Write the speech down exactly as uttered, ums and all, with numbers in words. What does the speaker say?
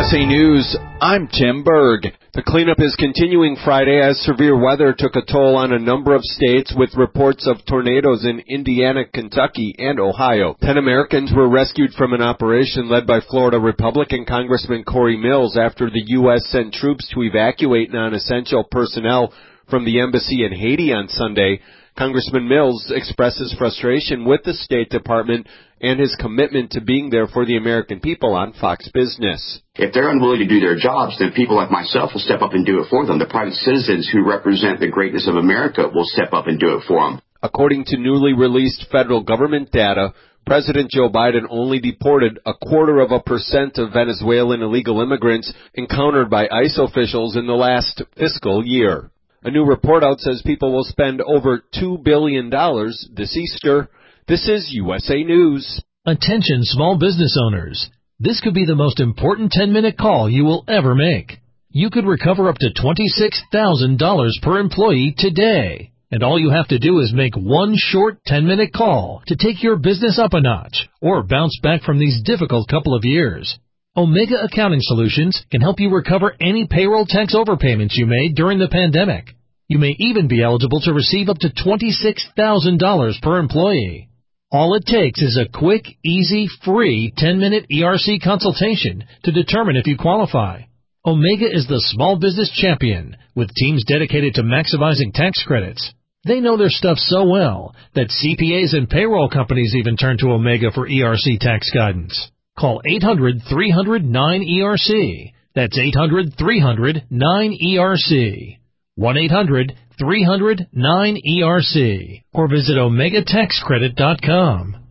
S A News, I'm Tim Berg. The cleanup is continuing Friday as severe weather took a toll on a number of states with reports of tornadoes in Indiana, Kentucky, and Ohio. Ten Americans were rescued from an operation led by Florida Republican Congressman Corey Mills after the U S sent troops to evacuate non-essential personnel from the embassy in Haiti on Sunday. Congressman Mills expresses frustration with the State Department and his commitment to being there for the American people on Fox Business. If they're unwilling to do their jobs, then people like myself will step up and do it for them. The private citizens who represent the greatness of America will step up and do it for them. According to newly released federal government data, President Joe Biden only deported a quarter of a percent of Venezuelan illegal immigrants encountered by ICE officials in the last fiscal year. A new report out says people will spend over two billion dollars this Easter. This is U S A News. Attention small business owners. This could be the most important ten-minute call you will ever make. You could recover up to twenty-six thousand dollars per employee today. And all you have to do is make one short ten-minute call to take your business up a notch or bounce back from these difficult couple of years. Omega Accounting Solutions can help you recover any payroll tax overpayments you made during the pandemic. You may even be eligible to receive up to twenty-six thousand dollars per employee. All it takes is a quick, easy, free ten-minute E R C consultation to determine if you qualify. Omega is the small business champion with teams dedicated to maximizing tax credits. They know their stuff so well that C P As and payroll companies even turn to Omega for E R C tax guidance. Call eight hundred, three hundred, nine E R C. That's eight hundred, three hundred, nine E R C. one eight hundred, three hundred, nine E R C. Or visit omega tax credit dot com.